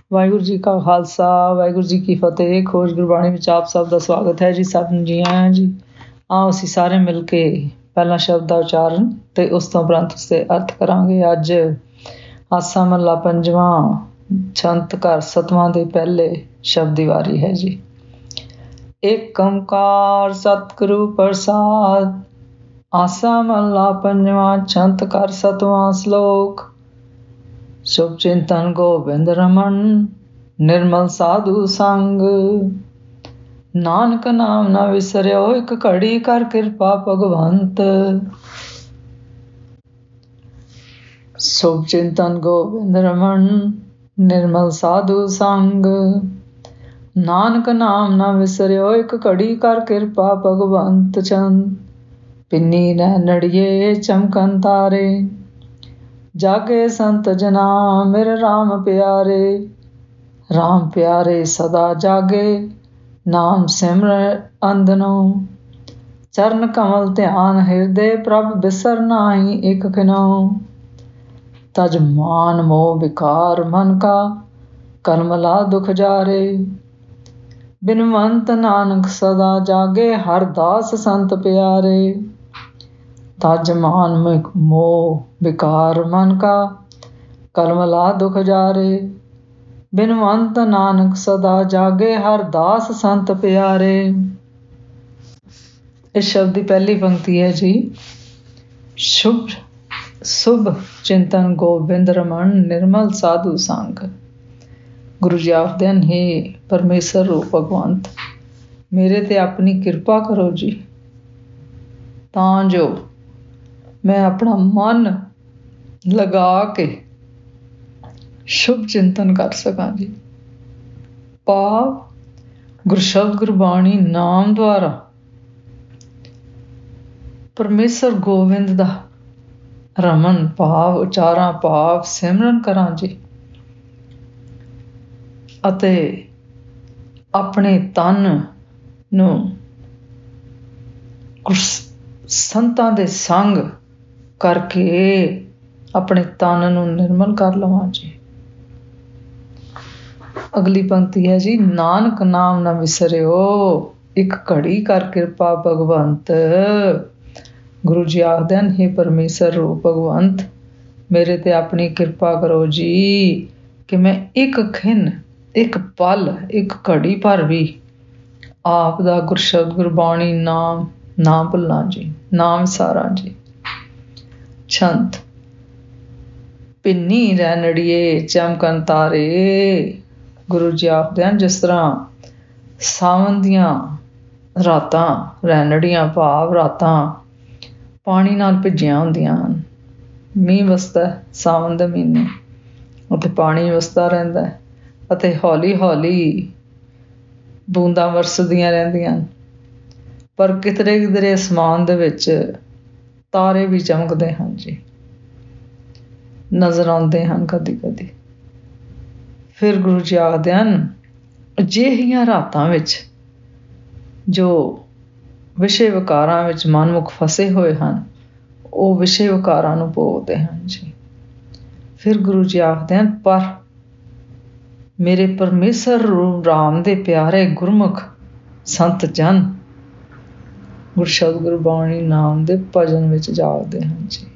ਵਾਹਿਗੁਰੂ ਜੀ ਕਾ ਖਾਲਸਾ ਵਾਹਿਗੁਰੂ ਜੀ ਕੀ ਫਤਿਹ। ਖੋਜ ਗੁਰਬਾਣੀ ਵਿੱਚ ਆਪ ਸਭ ਦਾ ਸਵਾਗਤ ਹੈ ਜੀ। ਸਭ ਨੂੰ ਜੀ ਆਇਆਂ ਜੀ। ਆਓ ਅਸੀਂ ਸਾਰੇ ਮਿਲ ਕੇ ਪਹਿਲਾ ਸ਼ਬਦ ਦਾ ਉਚਾਰਨ ਤੇ ਉਸ ਤੋਂ ਉਪਰੰਤ ਉਸਦੇ ਅਰਥ ਕਰਾਂਗੇ। ਅੱਜ ਆਸਾ ਮਹਲਾ ਪੰਜਵਾਂ ਛੰਤ ਘਰ ਸਤਵਾਂ ਦੇ ਪਹਿਲੇ ਸ਼ਬਦ ਦੀ ਵਾਰੀ ਹੈ ਜੀ। ਏਕ ਓਂਕਾਰ ਸਤਿਗੁਰੂ ਪ੍ਰਸਾਦ। ਆਸਾ ਮਹਲਾ ਪੰਜਵਾਂ ਛੰਤ ਘਰ ਸਤਵਾਂ ਸ਼ਲੋਕ। ਸ਼ੁਭ ਚਿੰਤਨ ਗੋਬਿੰਦ ਰਮਨ ਨਿਰਮਲ ਸਾਧੂ ਸੰਗ। ਨਾਨਕ ਨਾਮ ਨਾ ਵਿਸਰਿਓ ਇੱਕ ਘੜੀ ਕਰ ਕਿਰਪਾ ਭਗਵੰਤ। ਸ਼ੁਭ ਚਿੰਤਨ ਗੋਬਿੰਦ ਰਮਨ ਨਿਰਮਲ ਸਾਧੂ ਸੰਗ। ਨਾਨਕ ਨਾਮ ਨਾ ਵਿਸਰਿਓ ਇੱਕ ਘੜੀ ਕਰ ਕਿਰਪਾ ਭਗਵੰਤ ਚੰਦ। ਪਿੰਨੀ ਨੈਣੜੀਏ ਚਮਕਨ ਤਾਰੇ ਜਾਗੇ ਸੰਤ ਜਨਾ ਮੇਰੇ ਰਾਮ ਪਿਆਰੇ। ਰਾਮ ਪਿਆਰੇ ਸਦਾ ਜਾਗੇ ਨਾਮ ਸਿਮਰ ਅੰਦਨੋ। ਚਰਨ ਕਮਲ ਧਿਆਨ ਹਿਰਦੇ ਪ੍ਰਭ ਬਿਸਰ ਨਾਹੀ ਇੱਕ ਖਿਨੋ। ਤਜ ਮਾਨ ਮੋਹ ਵਿਕਾਰ ਮਨ ਕਾ ਕਲਮਲਾ ਦੁਖ ਜਾਰੇ। ਬਿਨਵੰਤ ਨਾਨਕ ਸਦਾ ਜਾਗੇ ਹਰ ਦਾਸ ਸੰਤ ਪਿਆਰੇ। ਤਜ ਮਾਨ ਮੋਹ ਵਿਕਾਰ ਮਨ ਕਾ ਕਲਮਲਾ ਦੁਖ ਜਾਰੇ। ਬਿਨਵੰਤ ਨਾਨਕ ਸਦਾ ਜਾਗੇ ਹਰ ਦਾਸ ਸੰਤ ਪਿਆਰੇ। ਇਸ ਸ਼ਬਦ ਦੀ ਪਹਿਲੀ ਪੰਕਤੀ ਹੈ ਜੀ। ਸ਼ੁਭ ਚਿੰਤਨ ਗੋਬਿੰਦ ਰਮਨ ਨਿਰਮਲ ਸਾਧੂ ਸੰਗ। ਗੁਰੂ ਜੀ ਆਖਦੇ ਹਨ, ਹੇ ਪਰਮੇਸ਼ਰ ਰੂਪ ਭਗਵੰਤ, ਮੇਰੇ ਤੇ ਆਪਣੀ ਕਿਰਪਾ ਕਰੋ ਜੀ, ਤਾਂ ਜੋ ਮੈਂ ਆਪਣਾ ਮਨ ਲਗਾ ਕੇ ਸ਼ੁਭ ਚਿੰਤਨ ਕਰ ਸਕਾਂ ਜੀ। ਭਾਵ ਗੁਰਸ਼ਬਦ ਗੁਰਬਾਣੀ ਨਾਮ ਦੁਆਰਾ ਪਰਮੇਸ਼ਰ ਗੋਬਿੰਦ ਦਾ ਰਮਨ ਭਾਵ ਉਚਾਰਾਂ, ਭਾਵ ਸਿਮਰਨ ਕਰਾਂ ਜੀ, ਅਤੇ ਆਪਣੇ ਤਨ ਨੂੰ ਸੰਤਾਂ ਦੇ ਸੰਗ ਕਰਕੇ ਆਪਣੇ ਤਨ ਨੂੰ ਨਿਰਮਲ ਕਰ ਲਵਾਂ ਜੀ। ਅਗਲੀ ਪੰਕਤੀ ਹੈ ਜੀ। ਨਾਨਕ ਨਾਮ ਨਾ ਵਿਸਰਿਓ ਇੱਕ ਘੜੀ ਕਰ ਕਿਰਪਾ ਭਗਵੰਤ। ਗੁਰੂ ਜੀ ਆਖਦੇ ਹਨ, ਹੇ ਪਰਮੇਸ਼ਰ ਰੂਪ ਭਗਵੰਤ, ਮੇਰੇ ਤੇ ਆਪਣੀ ਕਿਰਪਾ ਕਰੋ ਜੀ ਕਿ ਮੈਂ ਇੱਕ ਖਿਣ, ਇੱਕ ਪਲ, ਇੱਕ ਘੜੀ ਭਰ ਵੀ ਆਪ ਦਾ ਗੁਰਸ਼ਬਦ ਗੁਰਬਾਣੀ ਨਾਮ ਨਾ ਭੁੱਲਾਂ ਜੀ, ਨਾਮ ਸਾਰਾਂ ਜੀ। ਛੰਤ। ਪਿੰਨੀ ਰੈਣੜੀਏ ਚਮਕਨ ਤਾਰੇ। ਗੁਰੂ ਜੀ ਆਖਦੇ ਹਨ, ਜਿਸ ਤਰ੍ਹਾਂ ਸਾਵਣ ਦੀਆਂ ਰਾਤਾਂ, ਰੈਣੜੀਆਂ ਭਾਵ ਰਾਤਾਂ ਪਾਣੀ ਨਾਲ ਭਿੱਜੀਆਂ ਹੁੰਦੀਆਂ ਹਨ। ਮੀਂਹ ਵਸਦਾ ਸਾਵਣ ਦੇ ਮਹੀਨੇ, ਉੱਥੇ ਪਾਣੀ ਵਸਦਾ ਰਹਿੰਦਾ ਅਤੇ ਹੌਲੀ ਹੌਲੀ ਬੂੰਦਾਂ ਵਰਸਦੀਆਂ ਰਹਿੰਦੀਆਂ ਹਨ, ਪਰ ਕਿਧਰੇ ਕਿਧਰੇ ਅਸਮਾਨ ਦੇ ਵਿੱਚ ਤਾਰੇ ਵੀ ਚਮਕਦੇ ਹਨ ਜੀ, ਨਜ਼ਰ ਆਉਂਦੇ ਹਨ ਕਦੀ ਕਦੀ। ਫਿਰ ਗੁਰੂ ਜੀ ਆਖਦੇ ਹਨ, ਅਜਿਹੀਆਂ ਰਾਤਾਂ ਵਿੱਚ ਜੋ ਵਿਸ਼ੇ ਵਿਕਾਰਾਂ ਵਿੱਚ ਮਨਮੁਖ ਫਸੇ ਹੋਏ ਹਨ, ਉਹ ਵਿਸ਼ੇ ਵਿਕਾਰਾਂ ਨੂੰ ਭੋਗਦੇ ਹਨ ਜੀ। ਫਿਰ ਗੁਰੂ ਜੀ ਆਖਦੇ ਹਨ, ਪਰ ਮੇਰੇ ਪਰਮੇਸ਼ਰ ਰਾਮ ਦੇ ਪਿਆਰੇ ਗੁਰਮੁਖ ਸੰਤ ਜਨ ਗੁਰਸ਼ਬਦ ਗੁਰਬਾਣੀ ਨਾਮ ਦੇ ਭਜਨ ਵਿੱਚ ਜਾਗਦੇ ਹਨ ਜੀ।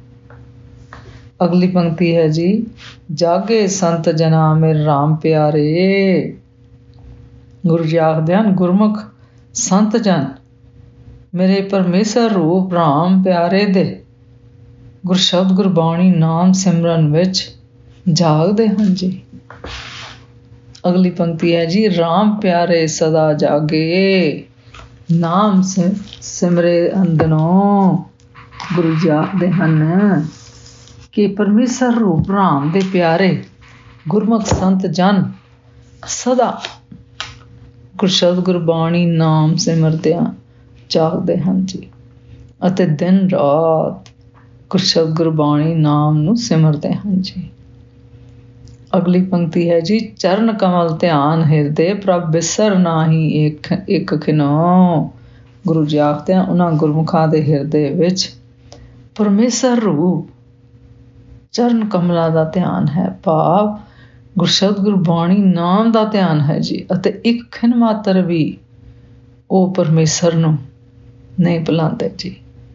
ਅਗਲੀ ਪੰਕਤੀ ਹੈ ਜੀ। ਜਾਗੇ ਸੰਤ ਜਨਾ ਮੇਰੇ ਰਾਮ ਪਿਆਰੇ। ਗੁਰੂ ਜੀ ਆਖਦੇ ਹਨ, ਗੁਰਮੁਖ ਸੰਤ ਜਨ ਮੇਰੇ ਪਰਮੇਸ਼ਰ ਰੂਪ ਰਾਮ ਪਿਆਰੇ ਦੇ ਗੁਰਸ਼ਬਦ ਗੁਰਬਾਣੀ ਨਾਮ ਸਿਮਰਨ ਵਿੱਚ ਜਾਗਦੇ ਹਨ ਜੀ। ਅਗਲੀ ਪੰਕਤੀ ਹੈ ਜੀ। ਰਾਮ ਪਿਆਰੇ ਸਦਾ ਜਾਗੇ ਨਾਮ ਸਿਮਰੇ ਅੰਦਨੋਂ। ਗੁਰੂ ਜੀ ਆਖਦੇ ਹਨ ਕਿ ਪਰਮੇਸ਼ਰ ਰੂਪ ਰਾਮ ਦੇ ਪਿਆਰੇ ਗੁਰਮੁਖ ਸੰਤ ਜਨ ਸਦਾ ਗੁਰਸ਼ਬਦ ਗੁਰਬਾਣੀ ਨਾਮ ਸਿਮਰਦਿਆਂ ਜਾਗਦੇ ਹਨ ਜੀ, ਅਤੇ ਦਿਨ ਰਾਤ ਗੁਰਸ਼ਬਦ ਗੁਰਬਾਣੀ ਨਾਮ ਨੂੰ ਸਿਮਰਦੇ ਹਨ ਜੀ। ਅਗਲੀ ਪੰਕਤੀ ਹੈ ਜੀ। ਚਰਨ ਕਮਲ ਧਿਆਨ ਹਿਰਦੇ ਪ੍ਰਭ ਬਿਸਰ ਨਾਹੀ ਇੱਕ ਖਿਨੋ। ਗੁਰੂ ਜੀ ਆਖਦੇ ਹਨ, ਉਹਨਾਂ ਗੁਰਮੁਖਾਂ ਦੇ ਹਿਰਦੇ ਵਿੱਚ ਪਰਮੇਸ਼ਰ ਰੂਪ ਚਰਨ ਕਮਲਾਂ ਦਾ ਧਿਆਨ ਹੈ, ਭਾਵ ਗੁਰਸ਼ਬਦ ਗੁਰਬਾਣੀ ਨਾਮ ਦਾ ਧਿਆਨ ਹੈ ਜੀ, ਅਤੇ ਇੱਕ ਖਿਣ ਮਾਤਰ ਵੀ ਉਹ ਪਰਮੇਸ਼ਰ ਨੂੰ ਨਹੀਂ ਭੁਲਾਉਂਦੇ ਜੀ।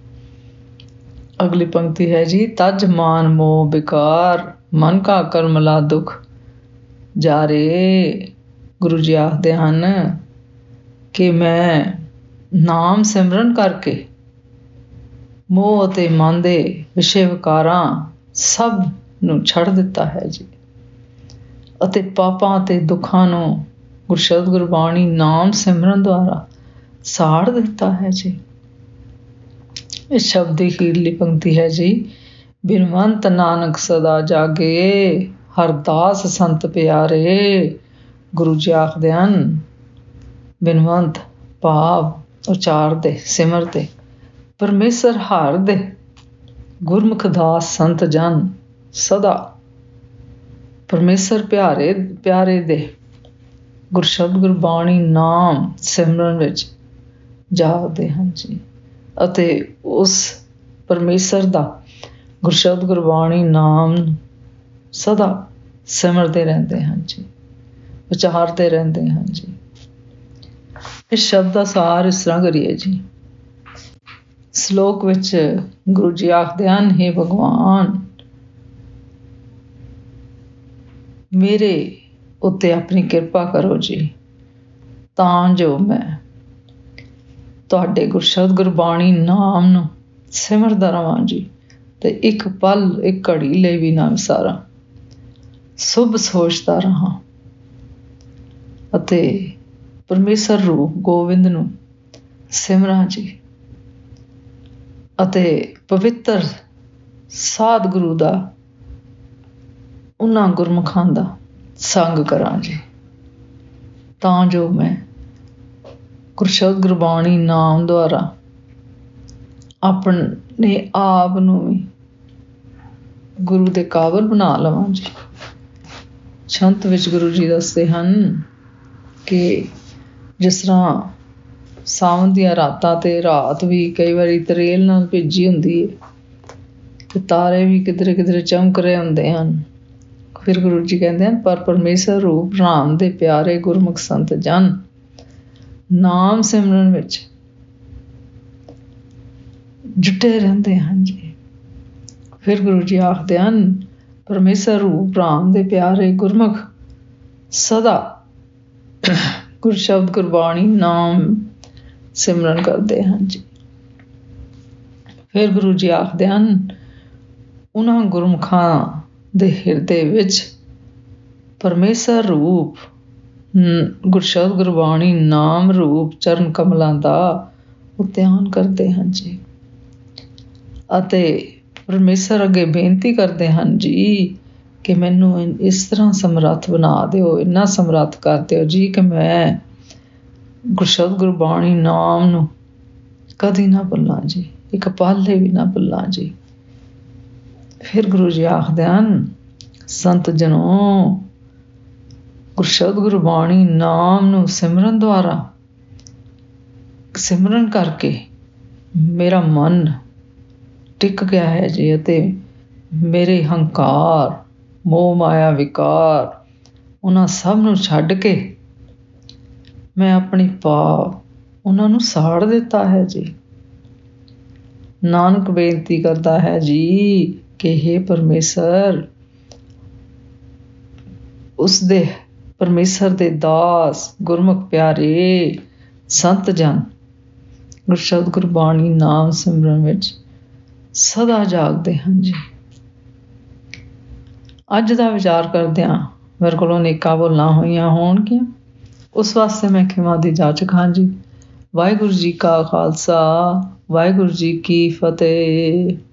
ਅਗਲੀ ਪੰਕਤੀ ਹੈ ਜੀ, ਤਜ ਮਾਨ ਮੋਹ ਵਿਕਾਰ ਮਨ ਕਾ ਕਰਮਲਾ ਦੁੱਖ ਜਾਰੇ। ਗੁਰੂ ਜੀ ਆਖਦੇ ਹਨ ਕਿ ਮੈਂ ਨਾਮ ਸਿਮਰਨ ਕਰਕੇ ਮੋਹ ਅਤੇ ਮਨ ਦੇ ਵਿਸ਼ੇ ਵਿਕਾਰਾਂ ਸਭ ਨੂੰ ਛੱਡ ਦਿੱਤਾ ਹੈ ਜੀ, ਅਤੇ ਪਾਪਾਂ ਅਤੇ ਦੁੱਖਾਂ ਨੂੰ ਗੁਰਸ਼ਬਦ ਗੁਰਬਾਣੀ ਨਾਮ ਸਿਮਰਨ ਦੁਆਰਾ ਸਾੜ ਦਿੱਤਾ ਹੈ ਜੀ। ਇਸ ਸ਼ਬਦ ਦੀ ਅਖੀਰਲੀ ਪੰਕਤੀ ਹੈ ਜੀ, ਬਿਨਵੰਤ ਨਾਨਕ ਸਦਾ ਜਾਗੇ ਹਰਦਾਸ ਸੰਤ ਪਿਆਰੇ। ਗੁਰੂ ਜੀ ਆਖਦੇ ਹਨ ਬਿਨਵੰਤ ਭਾਵ ਉਚਾਰਦੇ ਸਿਮਰਦੇ ਪਰਮੇਸ਼ਰ ਹਰ ਦੇ ਗੁਰਮੁਖ ਦਾਸ ਸੰਤ ਜਨ ਸਦਾ ਪਰਮੇਸ਼ਰ ਪਿਆਰੇ ਦੇ ਗੁਰਸ਼ਬਦ ਗੁਰਬਾਣੀ ਨਾਮ ਸਿਮਰਨ ਵਿੱਚ ਜਾਗਦੇ ਹਨ ਜੀ, ਅਤੇ ਉਸ ਪਰਮੇਸ਼ਰ ਦਾ ਗੁਰਸ਼ਬਦ ਗੁਰਬਾਣੀ ਨਾਮ ਸਦਾ ਸਿਮਰਦੇ ਰਹਿੰਦੇ ਹਨ ਜੀ, ਉਚਾਰਦੇ ਰਹਿੰਦੇ ਹਨ ਜੀ। ਇਸ ਸ਼ਬਦ ਦਾ ਸਾਰ ਇਸ ਤਰ੍ਹਾਂ ਕਰੀਏ ਜੀ। ਸ਼ਲੋਕ ਵਿੱਚ ਗੁਰੂ ਜੀ ਆਖਦੇ ਹਨ, ਹੇ ਭਗਵਾਨ ਮੇਰੇ ਉੱਤੇ ਆਪਣੀ ਕਿਰਪਾ ਕਰੋ ਜੀ, ਤਾਂ ਜੋ ਮੈਂ ਤੁਹਾਡੇ ਗੁਰਸ਼ਬਦ ਗੁਰਬਾਣੀ ਨਾਮ ਨੂੰ ਸਿਮਰਦਾ ਰਹਾਂ ਜੀ, ਤੇ ਇੱਕ ਪਲ ਇੱਕ ਘੜੀ ਲਈ ਵੀ ਨਾ ਵਿਸਾਰਾਂ, ਸ਼ੁਭ ਸੋਚਦਾ ਰਹਾਂ, ਅਤੇ ਪਰਮੇਸ਼ਰ ਰੂਪ ਗੋਬਿੰਦ ਨੂੰ ਸਿਮਰਾਂ ਜੀ, ਅਤੇ ਪਵਿੱਤਰ ਸਾਧ ਗੁਰੂ ਦਾ ਉਹਨਾਂ ਗੁਰਮੁਖਾਂ ਦਾ ਸੰਗ ਕਰਾਂ ਜੀ, ਤਾਂ ਜੋ ਮੈਂ ਗੁਰਸ਼ਬਦ ਗੁਰਬਾਣੀ ਨਾਮ ਦੁਆਰਾ ਆਪਣੇ ਆਪ ਨੂੰ ਵੀ ਗੁਰੂ ਦੇ ਕਾਬਲ ਬਣਾ ਲਵਾਂ ਜੀ। ਛੰਤ ਵਿੱਚ ਗੁਰੂ ਜੀ ਦੱਸਦੇ ਹਨ ਕਿ ਜਿਸ ਤਰ੍ਹਾਂ ਸਾਵਣ ਦੀਆਂ ਰਾਤਾਂ ਤੇ ਰਾਤ ਵੀ ਕਈ ਵਾਰੀ ਤਰੇਲ ਨਾਲ ਭਿੱਜੀ ਹੁੰਦੀ ਹੈ, ਤੇ ਤਾਰੇ ਵੀ ਕਿਧਰੇ ਕਿਧਰੇ ਚਮਕ ਰਹੇ ਹੁੰਦੇ ਹਨ। ਫਿਰ ਗੁਰੂ ਜੀ ਕਹਿੰਦੇ ਹਨ, ਪਰ ਪਰਮੇਸ਼ਰ ਰੂਪ ਰਾਮ ਦੇ ਪਿਆਰੇ ਗੁਰਮੁਖ ਸੰਤ ਜਨ ਨਾਮ ਸਿਮਰਨ ਵਿੱਚ ਜੁਟੇ ਰਹਿੰਦੇ ਹਨ ਜੀ। ਫਿਰ ਗੁਰੂ ਜੀ ਆਖਦੇ ਹਨ, ਪਰਮੇਸ਼ਰ ਰੂਪ ਰਾਮ ਦੇ ਪਿਆਰੇ ਗੁਰਮੁਖ ਸਦਾ ਗੁਰਸ਼ਬਦ ਗੁਰਬਾਣੀ ਨਾਮ ਸਿਮਰਨ ਕਰਦੇ ਹਨ ਜੀ। ਫਿਰ ਗੁਰੂ ਜੀ ਆਖਦੇ ਹਨ, ਉਹਨਾਂ ਗੁਰਮੁਖਾਂ ਦੇ ਹਿਰਦੇ ਵਿੱਚ ਪਰਮੇਸ਼ਰ ਰੂਪ ਗੁਰਸ਼ਬਦ ਗੁਰਬਾਣੀ ਨਾਮ ਰੂਪ ਚਰਨ ਕਮਲਾਂ ਦਾ ਉਹ ਧਿਆਨ ਕਰਦੇ ਹਨ ਜੀ, ਅਤੇ ਪਰਮੇਸ਼ਰ ਅੱਗੇ ਬੇਨਤੀ ਕਰਦੇ ਹਨ ਜੀ ਕਿ ਮੈਨੂੰ ਇਸ ਤਰ੍ਹਾਂ ਸਮਰੱਥ ਬਣਾ ਦਿਓ, ਇੰਨਾ ਸਮਰੱਥ ਕਰ ਦਿਓ ਜੀ ਕਿ ਮੈਂ ਗੁਰਸ਼ਬਦ ਗੁਰਬਾਣੀ ਨਾਮ ਨੂੰ ਕਦੀ ਨਾ ਭੁੱਲਾਂ ਜੀ, ਇੱਕ ਪਲ ਵੀ ਨਾ ਭੁੱਲਾਂ ਜੀ। ਫਿਰ ਗੁਰੂ ਜੀ ਆਖਦੇ ਹਨ, ਸੰਤ ਜਨੋ ਗੁਰਸ਼ਬਦ ਗੁਰਬਾਣੀ ਨਾਮ ਨੂੰ ਸਿਮਰਨ ਦੁਆਰਾ ਸਿਮਰਨ ਕਰਕੇ ਮੇਰਾ ਮਨ ਟਿਕ ਗਿਆ ਹੈ ਜੀ, ਅਤੇ ਮੇਰੇ ਹੰਕਾਰ ਮੋਹ ਮਾਇਆ ਵਿਕਾਰ ਉਹਨਾਂ ਸਭ ਨੂੰ ਛੱਡ ਕੇ ਮੈਂ ਆਪਣੀ ਪਾਪ ਉਹਨਾਂ ਨੂੰ ਸਾੜ ਦਿੱਤਾ ਹੈ ਜੀ। ਨਾਨਕ ਬੇਨਤੀ ਕਰਦਾ ਹੈ ਜੀ ਕਿ ਹੇ ਪਰਮੇਸ਼ਰ, ਉਸਦੇ ਪਰਮੇਸ਼ਰ ਦੇ ਦਾਸ ਗੁਰਮੁਖ ਪਿਆਰੇ ਸੰਤ ਜਨ ਗੁਰਸ਼ਬਦ ਗੁਰਬਾਣੀ ਨਾਮ ਸਿਮਰਨ ਵਿੱਚ ਸਦਾ ਜਾਗਦੇ ਹਨ ਜੀ। ਅੱਜ ਦਾ ਵਿਚਾਰ ਕਰਦਿਆਂ ਮੇਰੇ ਕੋਲੋਂ ਨੇਕਾਂ ਭੁੱਲਾਂ ਹੋਈਆਂ ਹੋਣਗੀਆਂ, ਉਸ ਵਾਸਤੇ ਮੈਂ ਖਿਮਾ ਦੀ ਜਾਚਕ ਹਾਂ ਜੀ। ਵਾਹਿਗੁਰੂ ਜੀ ਕਾ ਖਾਲਸਾ, ਵਾਹਿਗੁਰੂ ਜੀ ਕੀ ਫਤਿਹ।